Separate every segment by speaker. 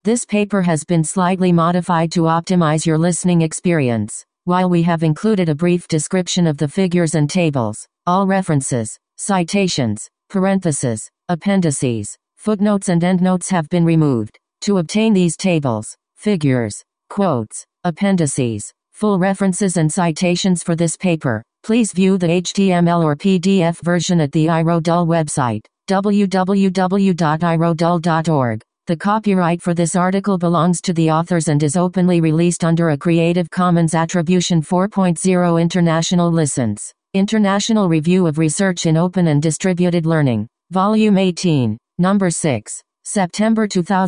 Speaker 1: This paper has been slightly modified to optimize your listening experience. While we have included a brief description of the figures and tables, all references, citations, parentheses, appendices, footnotes and endnotes have been removed. To obtain these tables, figures, quotes, appendices, full references and citations for this paper, please view the HTML or PDF version at the iRodul website, www.irodul.org. The copyright for this article belongs to the authors and is openly released under a Creative Commons Attribution 4.0 International License. International Review of Research in Open and Distributed Learning. Volume 18, Number 6, September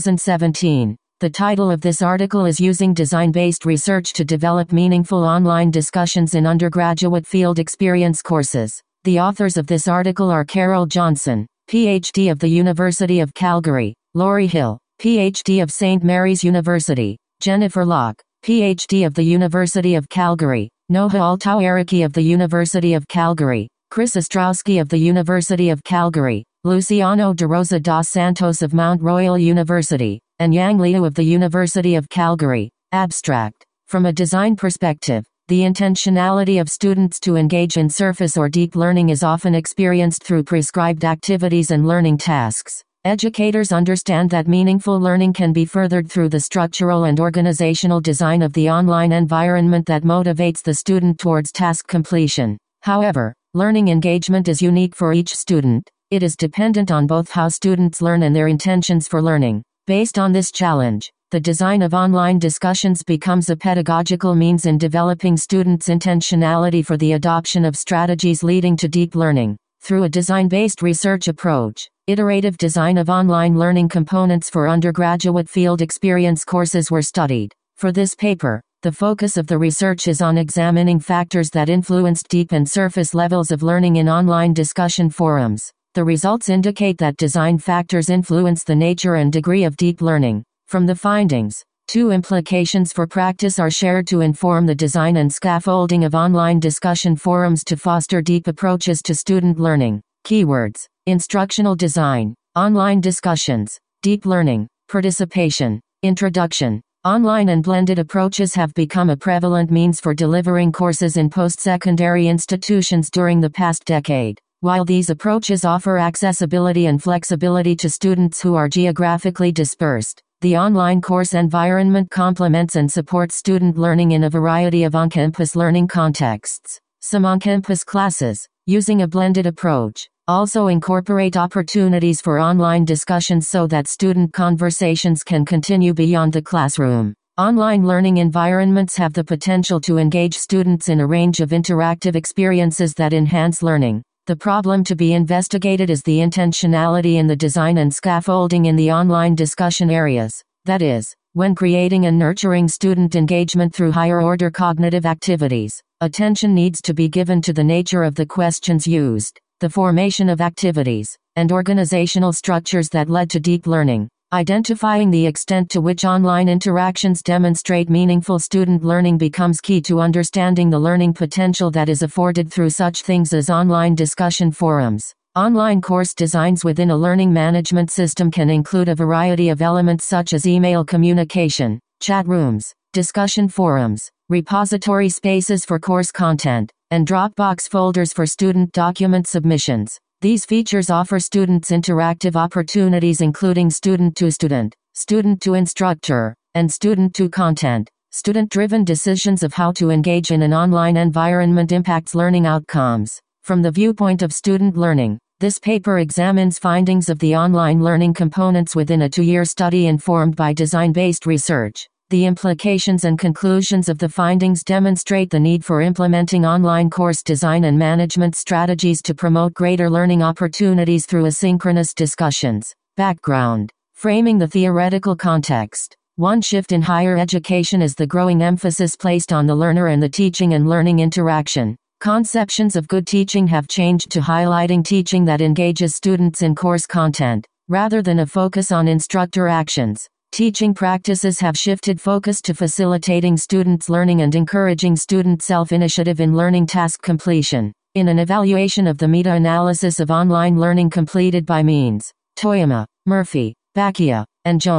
Speaker 1: 2017. The title of this article is Using Design-Based Research to Develop Meaningful Online Discussions in Undergraduate Field Experience Courses. The authors of this article are Carol Johnson, Ph.D. of the University of Calgary, Laurie Hill, Ph.D. of St. Mary's University, Jennifer Locke, Ph.D. of the University of Calgary, Noha Altaueriki of the University of Calgary, Chris Ostrowski of the University of Calgary, Luciano de Rosa dos Santos of Mount Royal University, and Yang Liu of the University of Calgary. Abstract. From a design perspective, the intentionality of students to engage in surface or deep learning is often experienced through prescribed activities and learning tasks. Educators understand that meaningful learning can be furthered through the structural and organizational design of the online environment that motivates the student towards task completion. However, learning engagement is unique for each student. It is dependent on both how students learn and their intentions for learning. Based on this challenge, the design of online discussions becomes a pedagogical means in developing students' intentionality for the adoption of strategies leading to deep learning. Through a design-based research approach, iterative design of online learning components for undergraduate field experience courses were studied. For this paper, the focus of the research is on examining factors that influenced deep and surface levels of learning in online discussion forums. The results indicate that design factors influence the nature and degree of deep learning. From the findings, two implications for practice are shared to inform the design and scaffolding of online discussion forums to foster deep approaches to student learning. Keywords: instructional design, online discussions, deep learning, participation. Introduction. Online and blended approaches have become a prevalent means for delivering courses in post-secondary institutions during the past decade. While these approaches offer accessibility and flexibility to students who are geographically dispersed, the online course environment complements and supports student learning in a variety of on-campus learning contexts. Some on-campus classes, using a blended approach, also incorporate opportunities for online discussions so that student conversations can continue beyond the classroom. Online learning environments have the potential to engage students in a range of interactive experiences that enhance learning. The problem to be investigated is the intentionality in the design and scaffolding in the online discussion areas. That is, when creating and nurturing student engagement through higher-order cognitive activities, attention needs to be given to the nature of the questions used, the formation of activities, and organizational structures that led to deep learning. Identifying the extent to which online interactions demonstrate meaningful student learning becomes key to understanding the learning potential that is afforded through such things as online discussion forums. Online course designs within a learning management system can include a variety of elements such as email communication, chat rooms, discussion forums, repository spaces for course content, and Dropbox folders for student document submissions. These features offer students interactive opportunities including student-to-student, student-to-instructor, and student-to-content. Student-driven decisions of how to engage in an online environment impacts learning outcomes. From the viewpoint of student learning, this paper examines findings of the online learning components within a 2-year study informed by design-based research. The implications and conclusions of the findings demonstrate the need for implementing online course design and management strategies to promote greater learning opportunities through asynchronous discussions. Background. Framing the theoretical context. One shift in higher education is the growing emphasis placed on the learner and the teaching and learning interaction. Conceptions of good teaching have changed to highlighting teaching that engages students in course content, rather than a focus on instructor actions. Teaching practices have shifted focus to facilitating students' learning and encouraging student self-initiative in learning task completion. In an evaluation of the meta-analysis of online learning completed by Means, Toyama, Murphy, Bacchia, and Jones,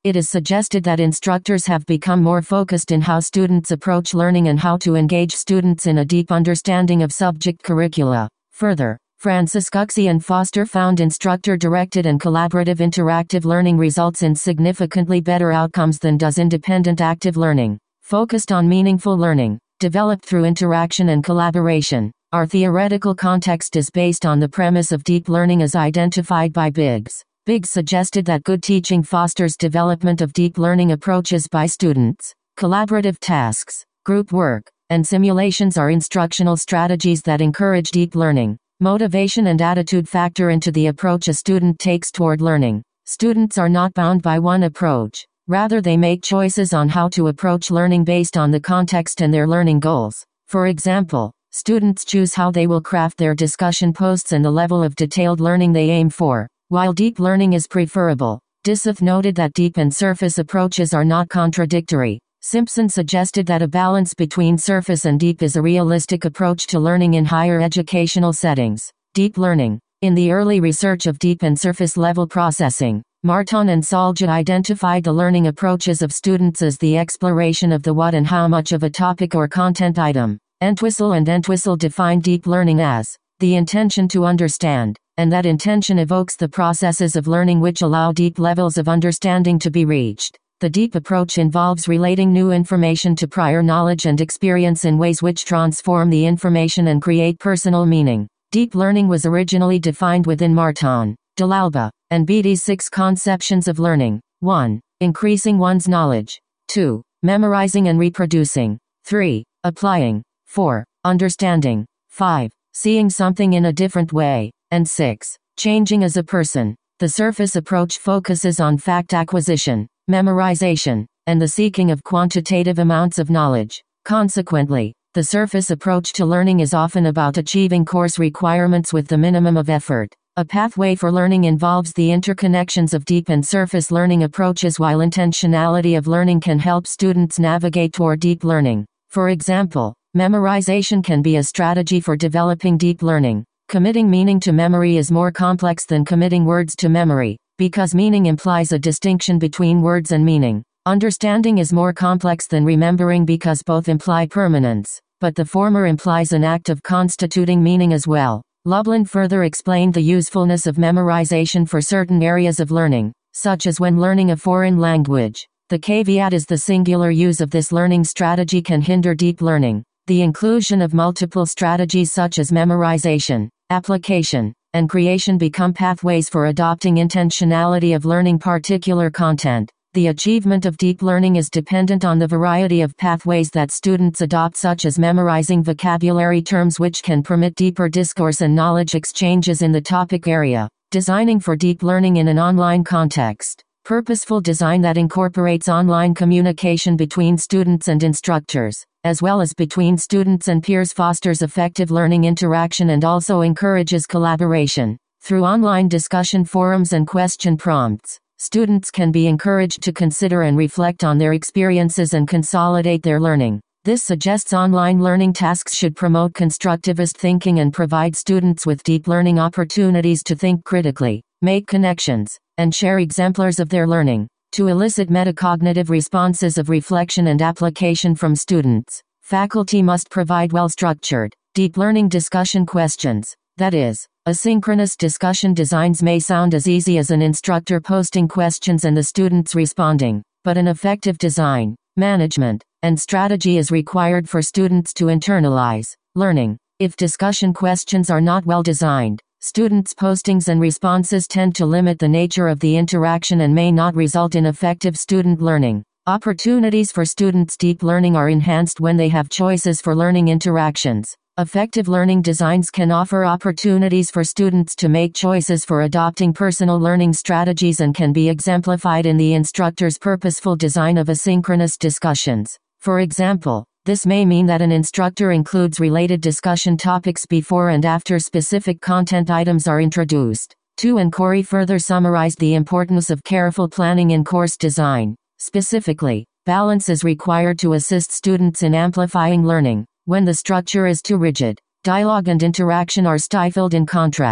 Speaker 1: It is suggested that instructors have become more focused in how students approach learning and how to engage students in a deep understanding of subject curricula. Further, Francis Guxey and Foster found instructor-directed and collaborative interactive learning results in significantly better outcomes than does independent active learning. Focused on meaningful learning, developed through interaction and collaboration. Our theoretical context is based on the premise of deep learning as identified by Biggs. Biggs suggested that good teaching fosters development of deep learning approaches by students. Collaborative tasks, group work, and simulations are instructional strategies that encourage deep learning. Motivation and attitude factor into the approach a student takes toward learning. Students are not bound by one approach. Rather, they make choices on how to approach learning based on the context and their learning goals. For example, students choose how they will craft their discussion posts and the level of detailed learning they aim for. While deep learning is preferable, Disseth noted that deep and surface approaches are not contradictory. Simpson suggested that a balance between surface and deep is a realistic approach to learning in higher educational settings. Deep learning. In the early research of deep and surface level processing, Marton and Salja identified the learning approaches of students as the exploration of the what and how much of a topic or content item. Entwistle and Entwistle defined deep learning as the intention to understand, and that intention evokes the processes of learning which allow deep levels of understanding to be reached. The deep approach involves relating new information to prior knowledge and experience in ways which transform the information and create personal meaning. Deep learning was originally defined within Marton, Dalalba, and Beatty's 6 conceptions of learning. 1. Increasing one's knowledge. 2. Memorizing and reproducing. 3. Applying. 4. Understanding. 5. Seeing something in a different way. And 6. Changing as a person. The surface approach focuses on fact acquisition, memorization, and the seeking of quantitative amounts of knowledge. Consequently, the surface approach to learning is often about achieving course requirements with the minimum of effort. A pathway for learning involves the interconnections of deep and surface learning approaches, while intentionality of learning can help students navigate toward deep learning. For example, memorization can be a strategy for developing deep learning. Committing meaning to memory is more complex than committing words to memory, because meaning implies a distinction between words and meaning. Understanding is more complex than remembering because both imply permanence, but the former implies an act of constituting meaning as well. Lublin further explained the usefulness of memorization for certain areas of learning, such as when learning a foreign language. The caveat is the singular use of this learning strategy can hinder deep learning. The inclusion of multiple strategies such as memorization, application, and creation become pathways for adopting intentionality of learning particular content. The achievement of deep learning is dependent on the variety of pathways that students adopt, such as memorizing vocabulary terms which can permit deeper discourse and knowledge exchanges in the topic area. Designing for deep learning in an online context. Purposeful design that incorporates online communication between students and instructors, as well as between students and peers, fosters effective learning interaction and also encourages collaboration. Through online discussion forums and question prompts, students can be encouraged to consider and reflect on their experiences and consolidate their learning. This suggests online learning tasks should promote constructivist thinking and provide students with deep learning opportunities to think critically, make connections, and share exemplars of their learning. To elicit metacognitive responses of reflection and application from students, faculty must provide well-structured, deep learning discussion questions. That is, asynchronous discussion designs may sound as easy as an instructor posting questions and the students responding, but an effective design, management, and strategy is required for students to internalize learning. If discussion questions are not well designed, students' postings and responses tend to limit the nature of the interaction and may not result in effective student learning. Opportunities for students' deep learning are enhanced when they have choices for learning interactions. Effective learning designs can offer opportunities for students to make choices for adopting personal learning strategies and can be exemplified in the instructor's purposeful design of asynchronous discussions. For example, this may mean that an instructor includes related discussion topics before and after specific content items are introduced. 2 and Corey further summarized the importance of careful planning in course design. Specifically, balance is required to assist students in amplifying learning. When the structure is too rigid, dialogue and interaction are stifled. In contrast,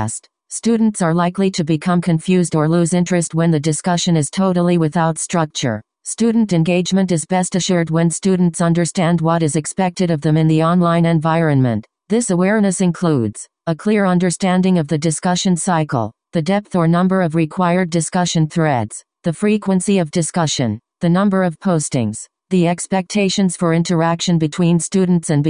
Speaker 1: Students are likely to become confused or lose interest when the discussion is totally without structure. Student engagement is best assured when students understand what is expected of them in the online environment. This awareness includes a clear understanding of the discussion cycle, the depth or number of required discussion threads, the frequency of discussion, the number of postings, the expectations for interaction between students and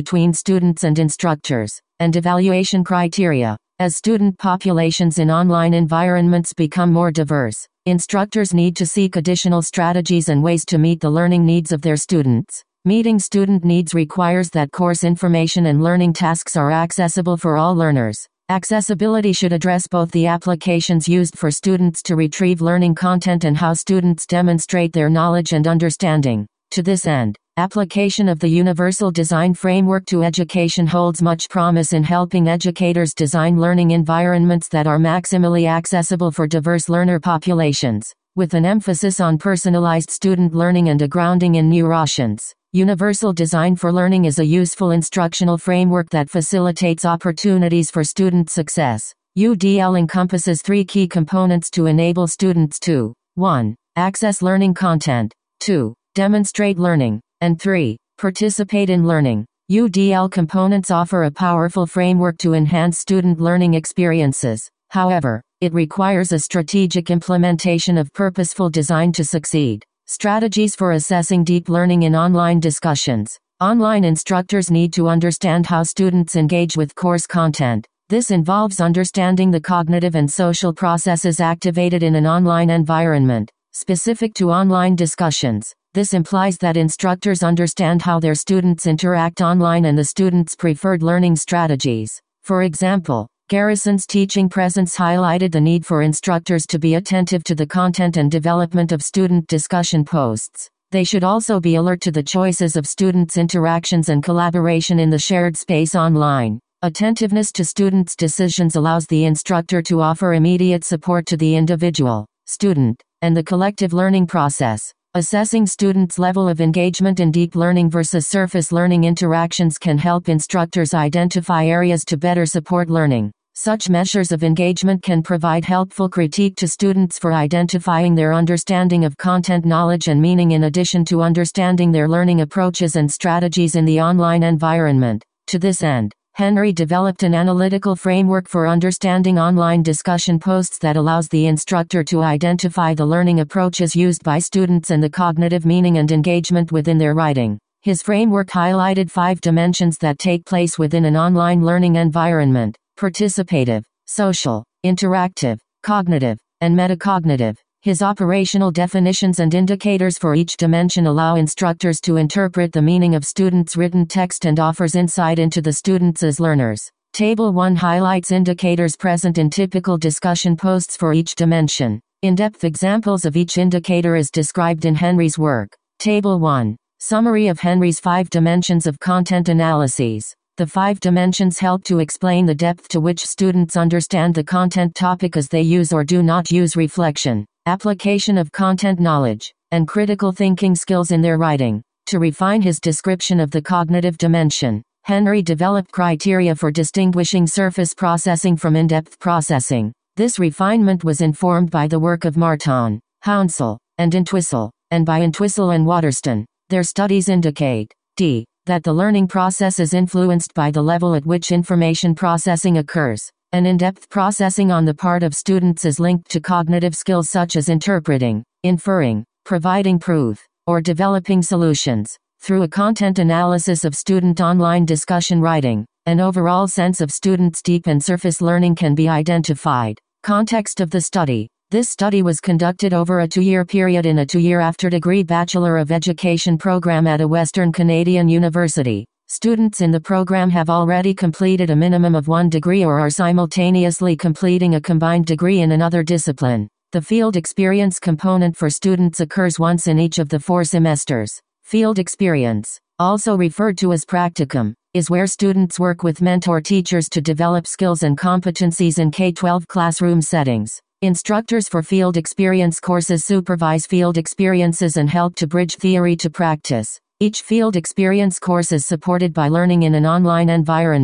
Speaker 1: instructors, and evaluation criteria. As student populations in online environments become more diverse, instructors need to seek additional strategies and ways to meet the learning needs of their students. Meeting student needs requires that course information and learning tasks are accessible for all learners. Accessibility should address both the applications used for students to retrieve learning content and how students demonstrate their knowledge and understanding. To this end, application of the Universal Design Framework to education holds much promise in helping educators design learning environments that are maximally accessible for diverse learner populations, with an emphasis on personalized student learning and a grounding in neuroscience. Universal Design for Learning is a useful instructional framework that facilitates opportunities for student success. UDL encompasses 3 key components to enable students to 1. Access learning content, 2. Demonstrate learning, and 3. Participate in learning. UDL components offer a powerful framework to enhance student learning experiences. However, it requires a strategic implementation of purposeful design to succeed. Strategies for assessing deep learning in online discussions. Online instructors need to understand how students engage with course content. This involves understanding the cognitive and social processes activated in an online environment, specific to online discussions. This implies that instructors understand how their students interact online and the students' preferred learning strategies. For example, Garrison's teaching presence highlighted the need for instructors to be attentive to the content and development of student discussion posts. They should also be alert to the choices of students' interactions and collaboration in the shared space online. Attentiveness to students' decisions allows the instructor to offer immediate support to the individual, student, and the collective learning process. Assessing students' level of engagement in deep learning versus surface learning interactions can help instructors identify areas to better support learning. Such measures of engagement can provide helpful critique to students for identifying their understanding of content knowledge and meaning in addition to understanding their learning approaches and strategies in the online environment. To this end, Henry developed an analytical framework for understanding online discussion posts that allows the instructor to identify the learning approaches used by students and the cognitive meaning and engagement within their writing. His framework highlighted 5 dimensions that take place within an online learning environment: participative, social, interactive, cognitive, and metacognitive. His operational definitions and indicators for each dimension allow instructors to interpret the meaning of students' written text and offers insight into the students as learners. Table 1 highlights indicators present in typical discussion posts for each dimension. In-depth examples of each indicator is described in Henry's work. Table 1. Summary of Henry's 5 dimensions of content analyses. The 5 dimensions help to explain the depth to which students understand the content topic as they use or do not use reflection, application of content knowledge, and critical thinking skills in their writing. To refine his description of the cognitive dimension, Henry developed criteria for distinguishing surface processing from in-depth processing. This refinement was informed by the work of Martin, Hounsel, and Entwistle, and by Entwistle and Waterston. Their studies indicate d. that the learning process is influenced by the level at which information processing occurs, and in-depth processing on the part of students is linked to cognitive skills such as interpreting, inferring, providing proof, or developing solutions. Through a content analysis of student online discussion writing, an overall sense of students' deep and surface learning can be identified. Context of the study. This study was conducted over a 2-year period in a 2-year after-degree Bachelor of Education program at a Western Canadian university. Students in the program have already completed a minimum of 1 degree or are simultaneously completing a combined degree in another discipline. The field experience component for students occurs once in each of the 4 semesters. Field experience, also referred to as practicum, is where students work with mentor teachers to develop skills and competencies in K-12 classroom settings. Instructors for field experience courses supervise field experiences and help to bridge theory to practice. Each field experience course is supported by learning in an online environment.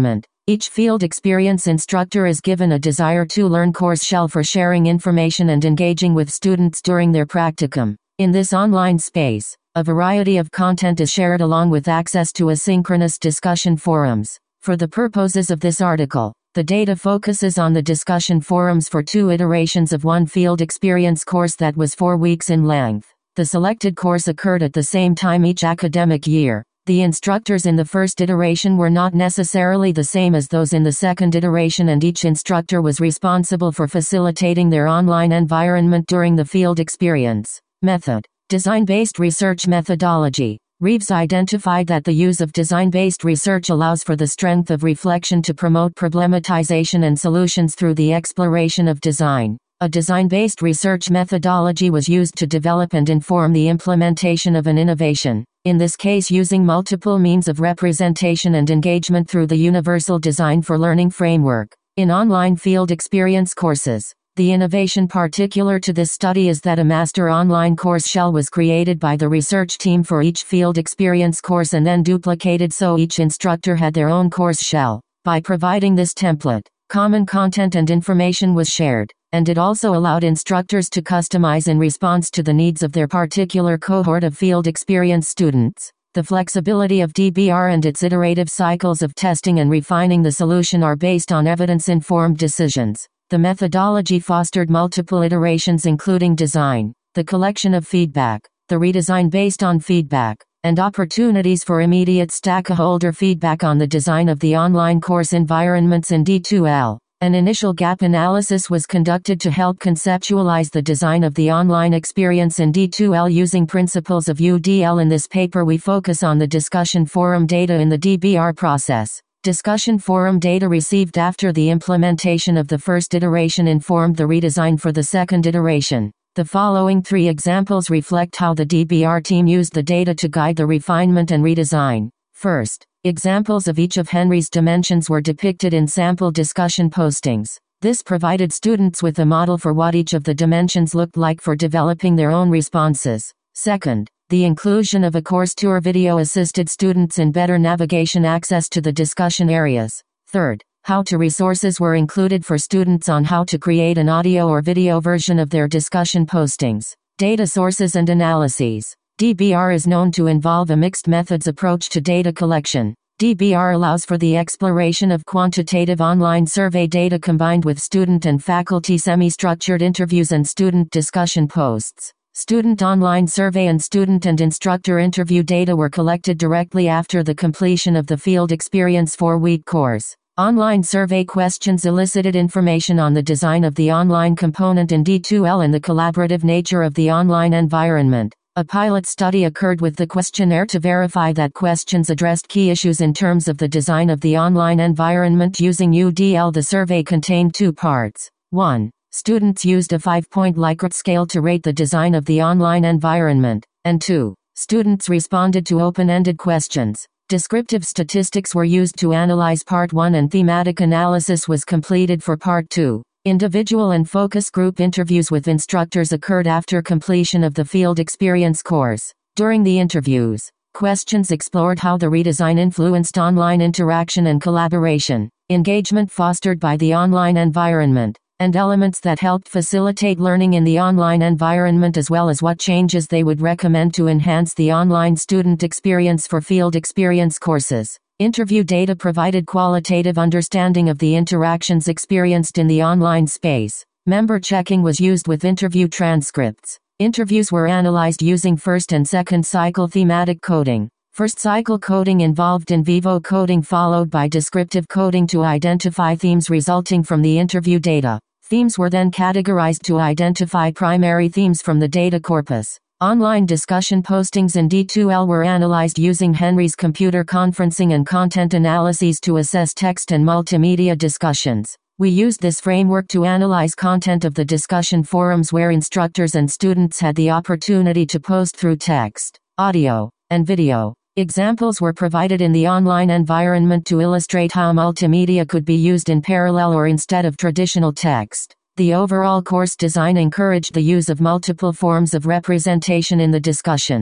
Speaker 1: Each field experience instructor is given a Desire to Learn course shell for sharing information and engaging with students during their practicum. In this online space, a variety of content is shared along with access to asynchronous discussion forums. For the purposes of this article, the data focuses on the discussion forums for 2 iterations of one field experience course that was 4 weeks in length. The selected course occurred at the same time each academic year. The instructors in the first iteration were not necessarily the same as those in the second iteration, and each instructor was responsible for facilitating their online environment during the field experience. Method: design-based research methodology. Reeves identified that the use of design-based research allows for the strength of reflection to promote problematization and solutions through the exploration of design. A design-based research methodology was used to develop and inform the implementation of an innovation, in this case using multiple means of representation and engagement through the Universal Design for Learning framework. In online field experience courses, the innovation particular to this study is that a master online course shell was created by the research team for each field experience course and then duplicated so each instructor had their own course shell. By providing this template, common content and information was shared, and it also allowed instructors to customize in response to the needs of their particular cohort of field experience students. The flexibility of DBR and its iterative cycles of testing and refining the solution are based on evidence-informed decisions. The methodology fostered multiple iterations including design, the collection of feedback, the redesign based on feedback, and opportunities for immediate stakeholder feedback on the design of the online course environments in D2L. An initial gap analysis was conducted to help conceptualize the design of the online experience in D2L using principles of UDL. In this paper we focus on the discussion forum data in the DBR process. Discussion forum data received after the implementation of the first iteration informed the redesign for the second iteration. The following 3 examples reflect how the DBR team used the data to guide the refinement and redesign. First, examples of each of Henry's dimensions were depicted in sample discussion postings. This provided students with a model for what each of the dimensions looked like for developing their own responses. Second, the inclusion of a course tour video assisted students in better navigation access to the discussion areas. Third, how-to resources were included for students on how to create an audio or video version of their discussion postings. Data sources and analyses. DBR is known to involve a mixed methods approach to data collection. DBR allows for the exploration of quantitative online survey data combined with student and faculty semi-structured interviews and student discussion posts. Student online survey and student and instructor interview data were collected directly after the completion of the field experience 4-week course. Online survey questions elicited information on the design of the online component in D2L and the collaborative nature of the online environment. A pilot study occurred with the questionnaire to verify that questions addressed key issues in terms of the design of the online environment using UDL. The survey contained 2 parts. 1. Students used a 5-point Likert scale to rate the design of the online environment. And 2. Students responded to open-ended questions. Descriptive statistics were used to analyze Part 1 and thematic analysis was completed for Part 2. Individual and focus group interviews with instructors occurred after completion of the field experience course. During the interviews, questions explored how the redesign influenced online interaction and collaboration, engagement fostered by the online environment, and elements that helped facilitate learning in the online environment, as well as what changes they would recommend to enhance the online student experience for field experience courses. Interview data provided qualitative understanding of the interactions experienced in the online space. Member checking was used with interview transcripts. Interviews were analyzed using first and second cycle thematic coding. First cycle coding involved in vivo coding followed by descriptive coding to identify themes resulting from the interview data. Themes were then categorized to identify primary themes from the data corpus. Online discussion postings in D2L were analyzed using Henry's computer conferencing and content analyses to assess text and multimedia discussions. We used this framework to analyze content of the discussion forums where instructors and students had the opportunity to post through text, audio, and video. Examples were provided in the online environment to illustrate how multimedia could be used in parallel or instead of traditional text. The overall course design encouraged the use of multiple forms of representation in the discussions.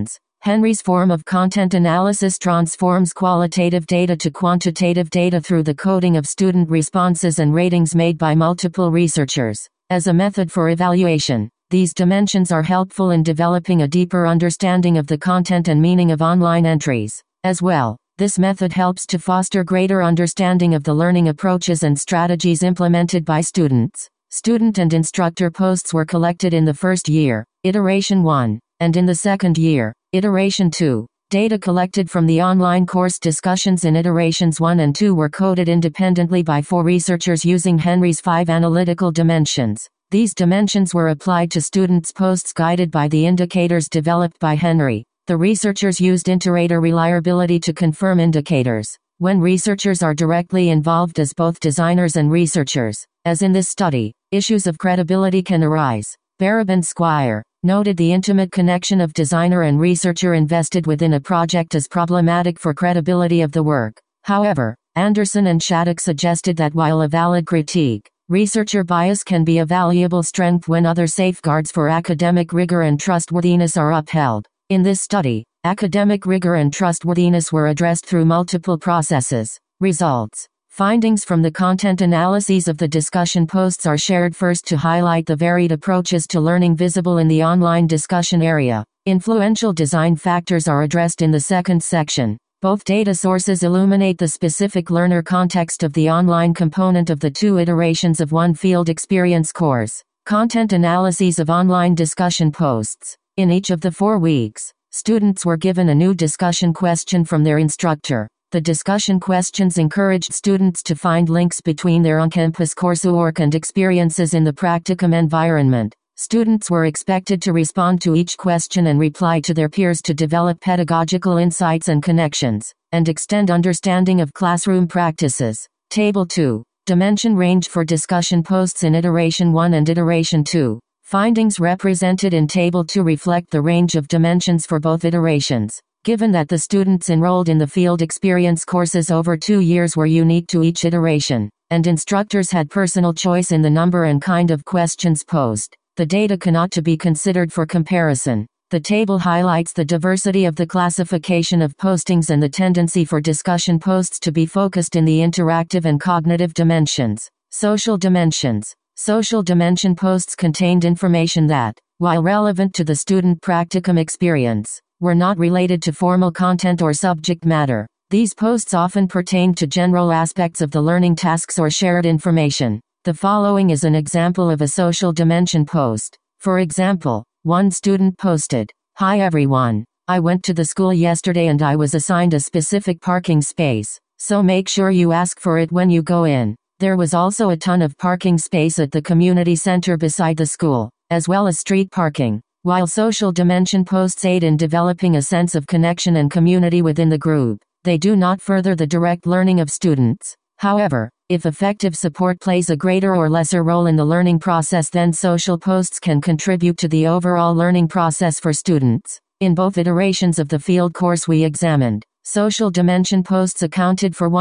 Speaker 1: Henry's form of content analysis transforms qualitative data to quantitative data through the coding of student responses and ratings made by multiple researchers. As a method for evaluation, these dimensions are helpful in developing a deeper understanding of the content and meaning of online entries. As well, this method helps to foster greater understanding of the learning approaches and strategies implemented by students. Student and instructor posts were collected in the first year, iteration 1, and in the second year, iteration 2. Data collected from the online course discussions in iterations 1 and 2 were coded independently by 4 researchers using Henry's 5 analytical dimensions. These dimensions were applied to students' posts guided by the indicators developed by Henry. The researchers used iterator reliability to confirm indicators. When researchers are directly involved as both designers and researchers, as in this study, issues of credibility can arise. Barab and Squire noted the intimate connection of designer and researcher invested within a project as problematic for credibility of the work. However, Anderson and Shattuck suggested that while a valid critique, researcher bias can be a valuable strength when other safeguards for academic rigor and trustworthiness are upheld. In this study, academic rigor and trustworthiness were addressed through multiple processes. Results. Findings from the content analyses of the discussion posts are shared first to highlight the varied approaches to learning visible in the online discussion area. Influential design factors are addressed in the second section. Both data sources illuminate the specific learner context of the online component of the 2 iterations of one field experience course. Content analyses of online discussion posts. In each of the 4 weeks, students were given a new discussion question from their instructor. The discussion questions encouraged students to find links between their on-campus coursework and experiences in the practicum environment. Students were expected to respond to each question and reply to their peers to develop pedagogical insights and connections, and extend understanding of classroom practices. Table 2. Dimension range for discussion posts in iteration 1 and iteration 2. Findings represented in Table 2 reflect the range of dimensions for both iterations. Given that the students enrolled in the field experience courses over 2 years were unique to each iteration, and instructors had personal choice in the number and kind of questions posed, the data cannot to be considered for comparison. The table highlights the diversity of the classification of postings and the tendency for discussion posts to be focused in the interactive and cognitive dimensions. Social dimensions. Social dimension posts contained information that, while relevant to the student practicum experience, were not related to formal content or subject matter. These posts often pertained to general aspects of the learning tasks or shared information. The following is an example of a social dimension post. For example, one student posted, "Hi everyone. I went to the school yesterday and I was assigned a specific parking space, so make sure you ask for it when you go in. There was also a ton of parking space at the community center beside the school, as well as street parking." While social dimension posts aid in developing a sense of connection and community within the group, they do not further the direct learning of students. However, if effective support plays a greater or lesser role in the learning process, then social posts can contribute to the overall learning process for students. In both iterations of the field course we examined, social dimension posts accounted for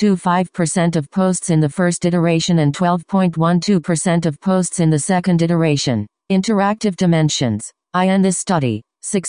Speaker 1: 1.25% of posts in the first iteration and 12.12% of posts in the second iteration. Interactive dimensions. In this study,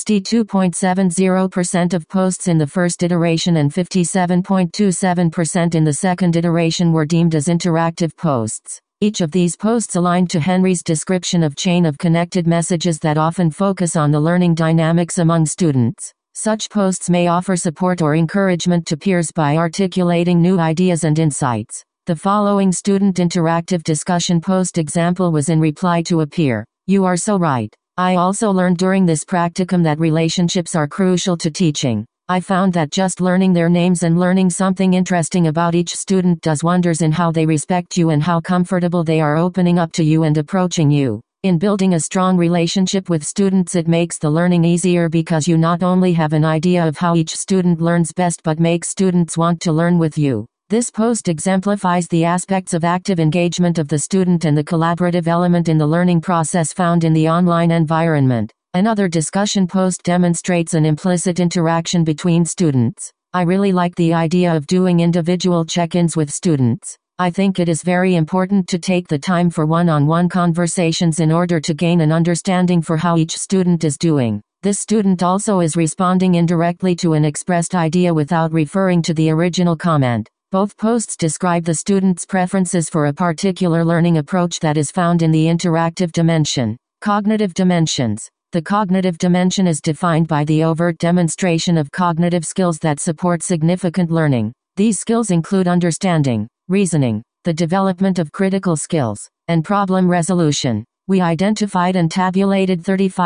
Speaker 1: 62.70% of posts in the first iteration and 57.27% in the second iteration were deemed as interactive posts. Each of these posts aligned to Henry's description of chain of connected messages that often focus on the learning dynamics among students. Such posts may offer support or encouragement to peers by articulating new ideas and insights. The following student interactive discussion post example was in reply to a peer. "You are so right. I also learned during this practicum that relationships are crucial to teaching. I found that just learning their names and learning something interesting about each student does wonders in how they respect you and how comfortable they are opening up to you and approaching you. In building a strong relationship with students, it makes the learning easier because you not only have an idea of how each student learns best but makes students want to learn with you." This post exemplifies the aspects of active engagement of the student and the collaborative element in the learning process found in the online environment. Another discussion post demonstrates an implicit interaction between students. "I really like the idea of doing individual check-ins with students. I think it is very important to take the time for one-on-one conversations in order to gain an understanding for how each student is doing. This student also is responding indirectly to an expressed idea without referring to the original comment. Both posts describe the student's preferences for a particular learning approach that is found in the interactive dimension. Cognitive dimensions. The cognitive dimension is defined by the overt demonstration of cognitive skills that support significant learning. These skills include understanding, reasoning, the development of critical skills, and problem resolution. We identified and tabulated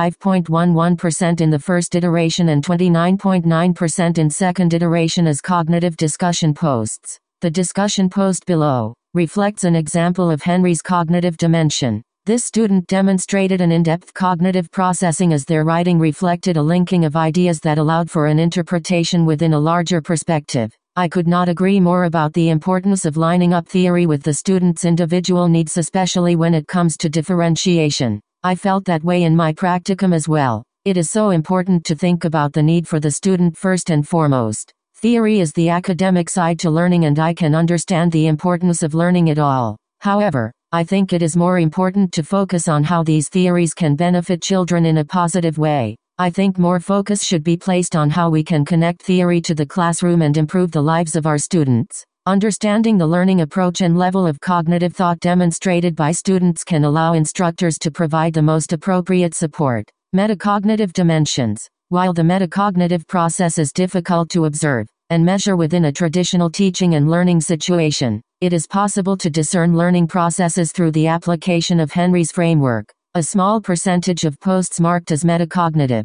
Speaker 1: 35.11% in the first iteration and 29.9% in second iteration as cognitive discussion posts. The discussion post below reflects an example of Henry's cognitive dimension. This student demonstrated an in-depth cognitive processing as their writing reflected a linking of ideas that allowed for an interpretation within a larger perspective. I could not agree more about the importance of lining up theory with the student's individual needs, especially when it comes to differentiation. I felt that way in my practicum as well. It is so important to think about the need for the student first and foremost. Theory is the academic side to learning, and I can understand the importance of learning it all. However, I think it is more important to focus on how these theories can benefit children in a positive way. I think more focus should be placed on how we can connect theory to the classroom and improve the lives of our students. Understanding the learning approach and level of cognitive thought demonstrated by students can allow instructors to provide the most appropriate support. Metacognitive dimensions. While the metacognitive process is difficult to observe and measure within a traditional teaching and learning situation, it is possible to discern learning processes through the application of Henry's framework. A small percentage of posts marked as metacognitive,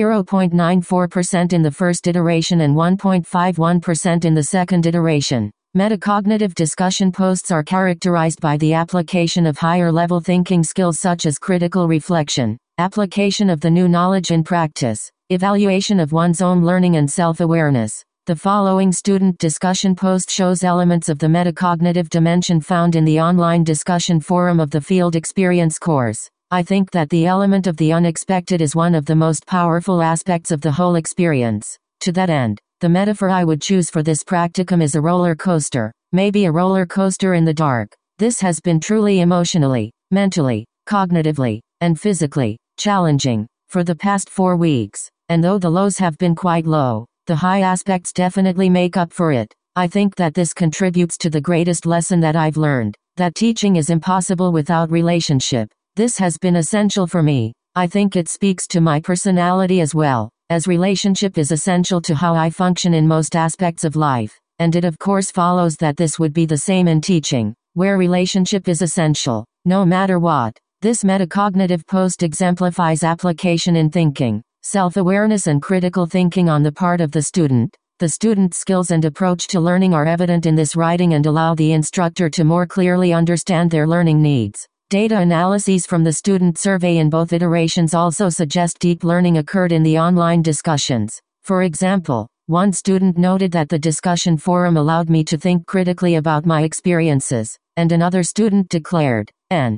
Speaker 1: 0.94% in the first iteration and 1.51% in the second iteration. Metacognitive discussion posts are characterized by the application of higher-level thinking skills such as critical reflection, application of the new knowledge in practice, evaluation of one's own learning and self-awareness. The following student discussion post shows elements of the metacognitive dimension found in the online discussion forum of the Field Experience course. I think that the element of the unexpected is one of the most powerful aspects of the whole experience. To that end, the metaphor I would choose for this practicum is a roller coaster, maybe a roller coaster in the dark. This has been truly emotionally, mentally, cognitively, and physically challenging for the past 4 weeks. And though the lows have been quite low, the high aspects definitely make up for it. I think that this contributes to the greatest lesson that I've learned, that teaching is impossible without relationship. This has been essential for me. I think it speaks to my personality as well, as relationship is essential to how I function in most aspects of life. And it of course follows that this would be the same in teaching, where relationship is essential, no matter what. This metacognitive post exemplifies application in thinking, self-awareness and critical thinking on the part of the student. The student's skills and approach to learning are evident in this writing and allow the instructor to more clearly understand their learning needs. Data analyses from the student survey in both iterations also suggest deep learning occurred in the online discussions. For example, one student noted that the discussion forum allowed me to think critically about my experiences, and another student declared,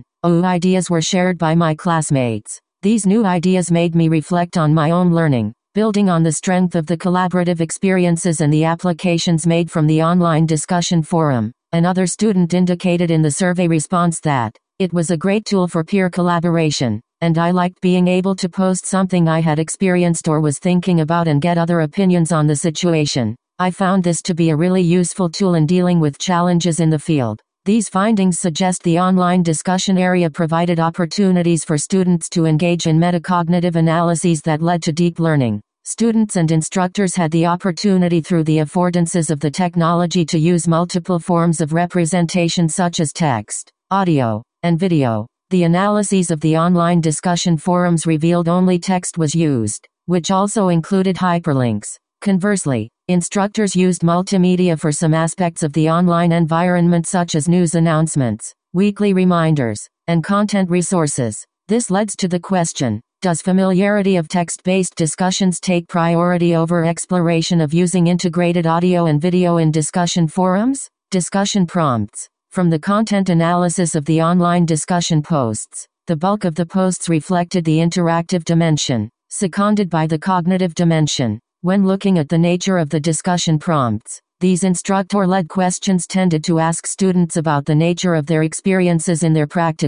Speaker 1: ideas were shared by my classmates. These new ideas made me reflect on my own learning, building on the strength of the collaborative experiences and the applications made from the online discussion forum. Another student indicated in the survey response that it was a great tool for peer collaboration, and I liked being able to post something I had experienced or was thinking about and get other opinions on the situation. I found this to be a really useful tool in dealing with challenges in the field. These findings suggest the online discussion area provided opportunities for students to engage in metacognitive analyses that led to deep learning. Students and instructors had the opportunity through the affordances of the technology to use multiple forms of representation such as text, audio, and video. The analyses of the online discussion forums revealed only text was used, which also included hyperlinks. Conversely, instructors used multimedia for some aspects of the online environment such as news announcements, weekly reminders, and content resources. This leads to the question, does familiarity of text-based discussions take priority over exploration of using integrated audio and video in discussion forums? Discussion prompts. From the content analysis of the online discussion posts, the bulk of the posts reflected the interactive dimension, seconded by the cognitive dimension. When looking at the nature of the discussion prompts, these instructor-led questions tended to ask students about the nature of their experiences in their practicum.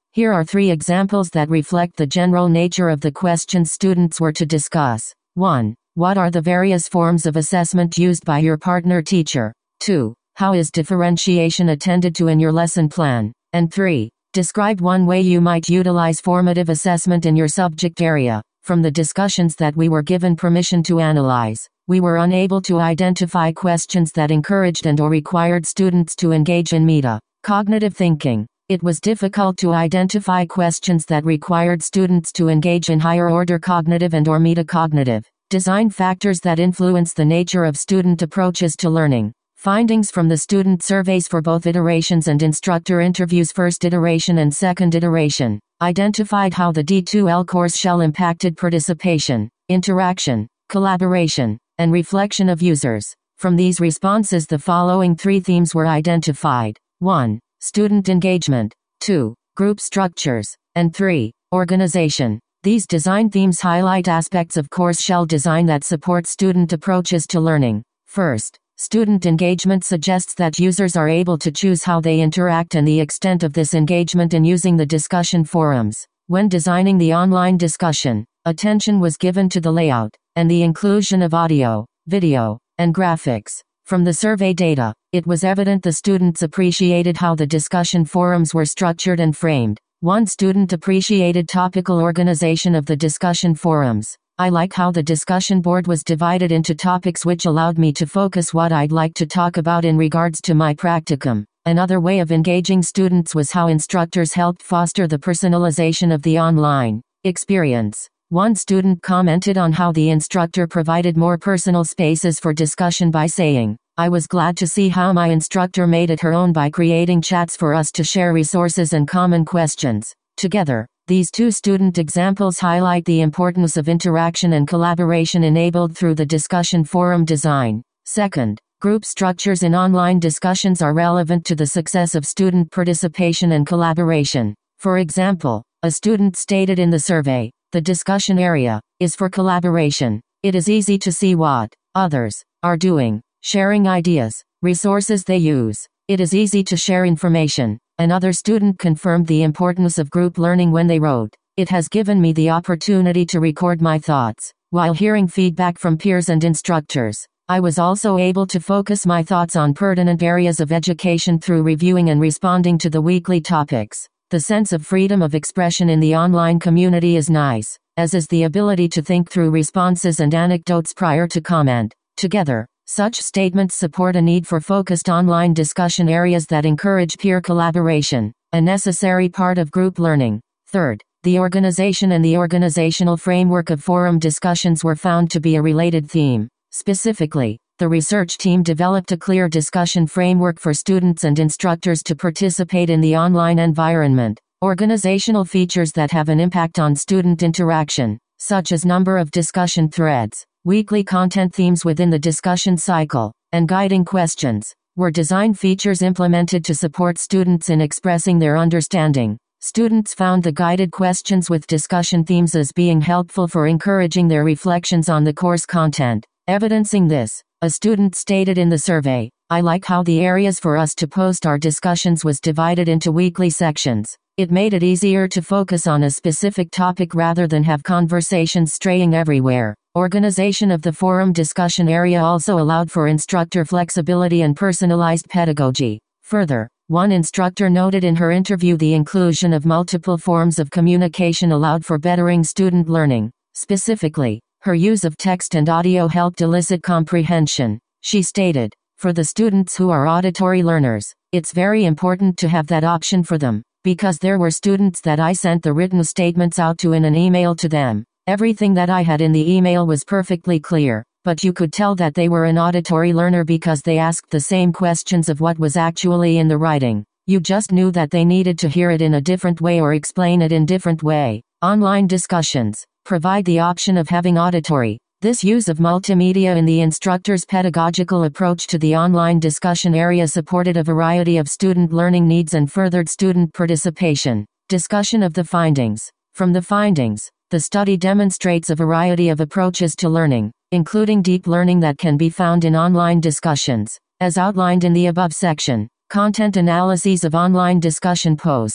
Speaker 1: Here are 3 examples that reflect the general nature of the questions students were to discuss. 1. What are the various forms of assessment used by your partner teacher? 2. How is differentiation attended to in your lesson plan? And 3. Describe one way you might utilize formative assessment in your subject area. From the discussions that we were given permission to analyze, we were unable to identify questions that encouraged and/or required students to engage in meta-cognitive thinking. It was difficult to identify questions that required students to engage in higher-order cognitive and/or metacognitive design factors that influence the nature of student approaches to learning. Findings from the student surveys for both iterations and instructor interviews, first iteration and second iteration, identified how the D2L course shell impacted participation, interaction, collaboration, and reflection of users. From these responses, the following 3 themes were identified. 1. Student engagement. 2. Group structures. And 3. Organization. These design themes highlight aspects of course shell design that support student approaches to learning. First, student engagement suggests that users are able to choose how they interact and the extent of this engagement in using the discussion forums. When designing the online discussion, attention was given to the layout and the inclusion of audio, video, and graphics. From the survey data, it was evident the students appreciated how the discussion forums were structured and framed. One student appreciated topical organization of the discussion forums. I like how the discussion board was divided into topics, which allowed me to focus what I'd like to talk about in regards to my practicum. Another way of engaging students was how instructors helped foster the personalization of the online experience. One student commented on how the instructor provided more personal spaces for discussion by saying, "I was glad to see how my instructor made it her own by creating chats for us to share resources and common questions." Together, these 2 student examples highlight the importance of interaction and collaboration enabled through the discussion forum design. Second, group structures in online discussions are relevant to the success of student participation and collaboration. For example, a student stated in the survey, "The discussion area is for collaboration. It is easy to see what others are doing, sharing ideas, resources they use. It is easy to share information." Another student confirmed the importance of group learning when they wrote, "It has given me the opportunity to record my thoughts. While hearing feedback from peers and instructors, I was also able to focus my thoughts on pertinent areas of education through reviewing and responding to the weekly topics." The sense of freedom of expression in the online community is nice, as is the ability to think through responses and anecdotes prior to comment. Together, such statements support a need for focused online discussion areas that encourage peer collaboration, a necessary part of group learning. Third, the organization and the organizational framework of forum discussions were found to be a related theme. Specifically, the research team developed a clear discussion framework for students and instructors to participate in the online environment. Organizational features that have an impact on student interaction, such as number of discussion threads, weekly content themes within the discussion cycle, and guiding questions, were design features implemented to support students in expressing their understanding. Students found the guided questions with discussion themes as being helpful for encouraging their reflections on the course content. Evidencing this, a student stated in the survey, "I like how the areas for us to post our discussions was divided into weekly sections. It made it easier to focus on a specific topic rather than have conversations straying everywhere." Organization of the forum discussion area also allowed for instructor flexibility and personalized pedagogy. Further, one instructor noted in her interview the inclusion of multiple forms of communication allowed for bettering student learning. Specifically, her use of text and audio helped elicit comprehension. She stated, "For the students who are auditory learners, it's very important to have that option for them, because there were students that I sent the written statements out to in an email to them. Everything that I had in the email was perfectly clear, but you could tell that they were an auditory learner because they asked the same questions of what was actually in the writing. You just knew that they needed to hear it in a different way or explain it in different way." Online discussions provide the option of having auditory. This use of multimedia in the instructor's pedagogical approach to the online discussion area supported a variety of student learning needs and furthered student participation. Discussion of the findings. From the findings, the study demonstrates a variety of approaches to learning, including deep learning that can be found in online discussions. As outlined in the above section, content analyses of online discussion posts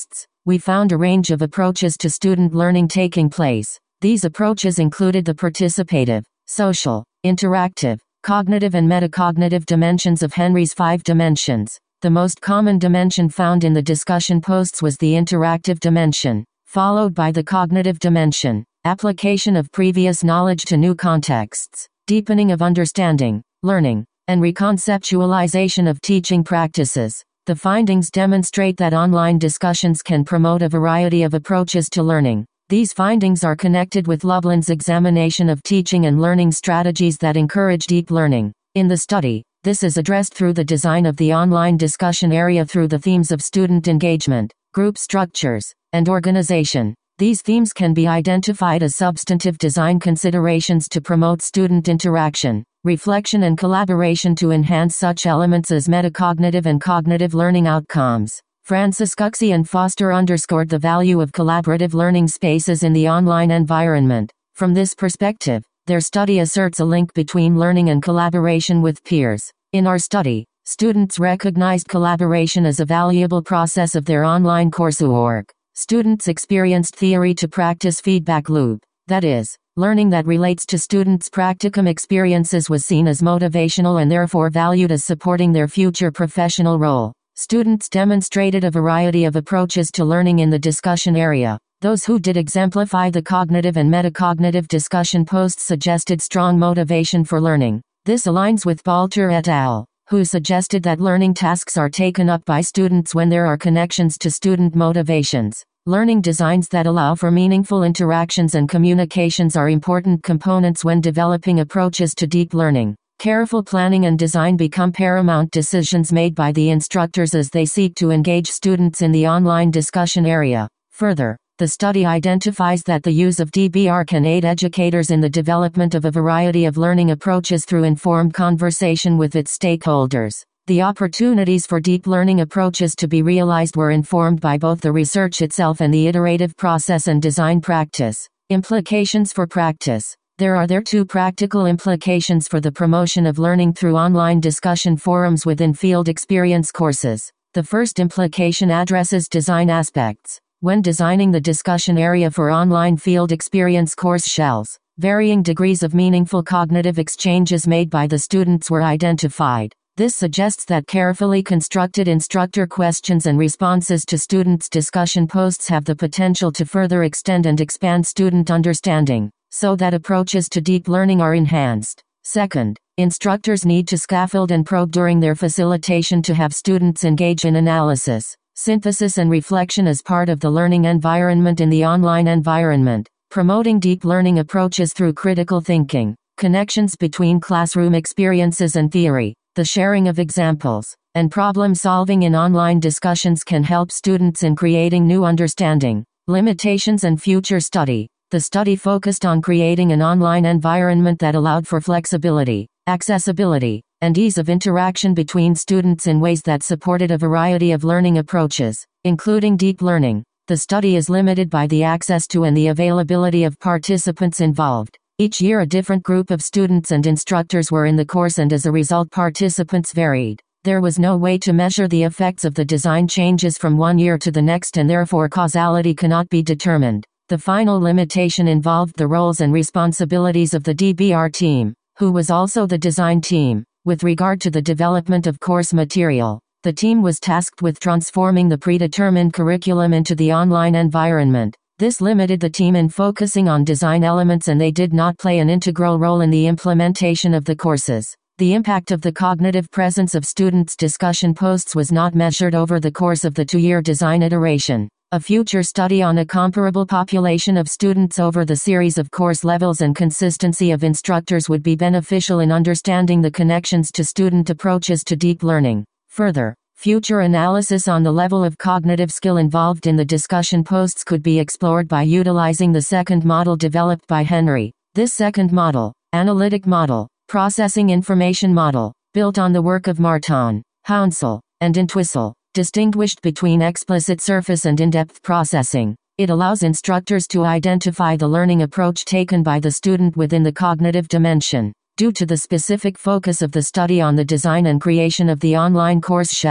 Speaker 1: we found a range of approaches to student learning taking place. These approaches included the participative, social, interactive, cognitive and metacognitive dimensions of Henry's 5 dimensions. The most common dimension found in the discussion posts was the interactive dimension, followed by the cognitive dimension, application of previous knowledge to new contexts, deepening of understanding, learning, and reconceptualization of teaching practices. The findings demonstrate that online discussions can promote a variety of approaches to learning. These findings are connected with Lublin's examination of teaching and learning strategies that encourage deep learning. In the study, this is addressed through the design of the online discussion area through the themes of student engagement, group structures, and organization. These themes can be identified as substantive design considerations to promote student interaction, reflection and collaboration to enhance such elements as metacognitive and cognitive learning outcomes. Francis Cuxey and Foster underscored the value of collaborative learning spaces in the online environment. From this perspective, their study asserts a link between learning and collaboration with peers. In our study, students recognized collaboration as a valuable process of their online coursework. Students experienced theory to practice feedback loop. That is, learning that relates to students' practicum experiences was seen as motivational and therefore valued as supporting their future professional role. Students demonstrated a variety of approaches to learning in the discussion area. Those who did exemplify the cognitive and metacognitive discussion posts suggested strong motivation for learning. This aligns with Balter et al., who suggested that learning tasks are taken up by students when there are connections to student motivations. Learning designs that allow for meaningful interactions and communications are important components when developing approaches to deep learning. Careful planning and design become paramount decisions made by the instructors as they seek to engage students in the online discussion area. Further, the study identifies that the use of DBR can aid educators in the development of a variety of learning approaches through informed conversation with its stakeholders. The opportunities for deep learning approaches to be realized were informed by both the research itself and the iterative process and design practice. Implications for practice. There are two practical implications for the promotion of learning through online discussion forums within field experience courses. The first implication addresses design aspects. When designing the discussion area for online field experience course shells, varying degrees of meaningful cognitive exchanges made by the students were identified. This suggests that carefully constructed instructor questions and responses to students' discussion posts have the potential to further extend and expand student understanding, so that approaches to deep learning are enhanced. Second, instructors need to scaffold and probe during their facilitation to have students engage in analysis, synthesis and reflection as part of the learning environment in the online environment, promoting deep learning approaches through critical thinking, connections between classroom experiences and theory, the sharing of examples, and problem solving in online discussions can help students in creating new understanding. Limitations and future study. The study focused on creating an online environment that allowed for flexibility, accessibility, and ease of interaction between students in ways that supported a variety of learning approaches, including deep learning. The study is limited by the access to and the availability of participants involved. Each year a different group of students and instructors were in the course and as a result participants varied. There was no way to measure the effects of the design changes from one year to the next and therefore causality cannot be determined. The final limitation involved the roles and responsibilities of the DBR team, who was also the design team. With regard to the development of course material, the team was tasked with transforming the predetermined curriculum into the online environment. This limited the team in focusing on design elements and they did not play an integral role in the implementation of the courses. The impact of the cognitive presence of students' discussion posts was not measured over the course of the 2-year design iteration. A future study on a comparable population of students over the series of course levels and consistency of instructors would be beneficial in understanding the connections to student approaches to deep learning. Further, future analysis on the level of cognitive skill involved in the discussion posts could be explored by utilizing the second model developed by Henry. This second model, analytic model, processing information model, built on the work of Martin, Hounsel, and Entwistle, distinguished between explicit surface and in-depth processing. It allows instructors to identify the learning approach taken by the student within the cognitive dimension. Due to the specific focus of the study on the design and creation of the online course shell,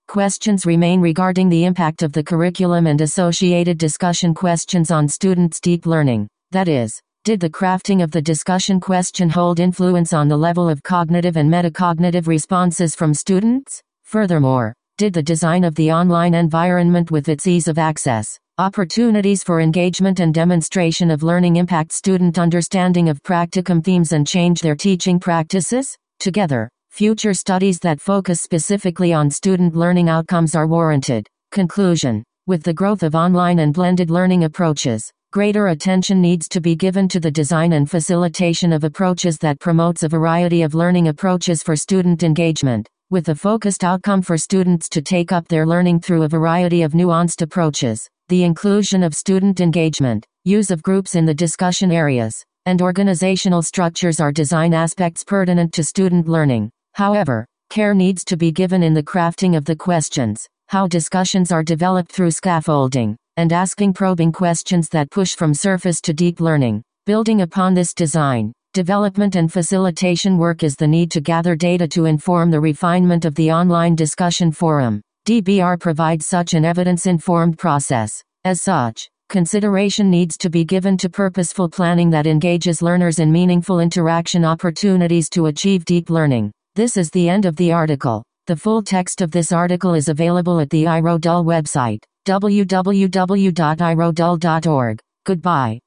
Speaker 1: Questions remain regarding the impact of the curriculum and associated discussion questions on students' deep learning. That is, did the crafting of the discussion question hold influence on the level of cognitive and metacognitive responses from students? Furthermore, did the design of the online environment with its ease of access, opportunities for engagement and demonstration of learning impact student understanding of practicum themes and change their teaching practices? Together, future studies that focus specifically on student learning outcomes are warranted. Conclusion. With the growth of online and blended learning approaches, greater attention needs to be given to the design and facilitation of approaches that promotes a variety of learning approaches for student engagement, with a focused outcome for students to take up their learning through a variety of nuanced approaches. The inclusion of student engagement, use of groups in the discussion areas, and organizational structures are design aspects pertinent to student learning. However, care needs to be given in the crafting of the questions, how discussions are developed through scaffolding, and asking probing questions that push from surface to deep learning. Building upon this design, development and facilitation work is the need to gather data to inform the refinement of the online discussion forum. DBR provides such an evidence-informed process. As such, consideration needs to be given to purposeful planning that engages learners in meaningful interaction opportunities to achieve deep learning. This is the end of the article. The full text of this article is available at the iRodul website, www.irodul.org. Goodbye.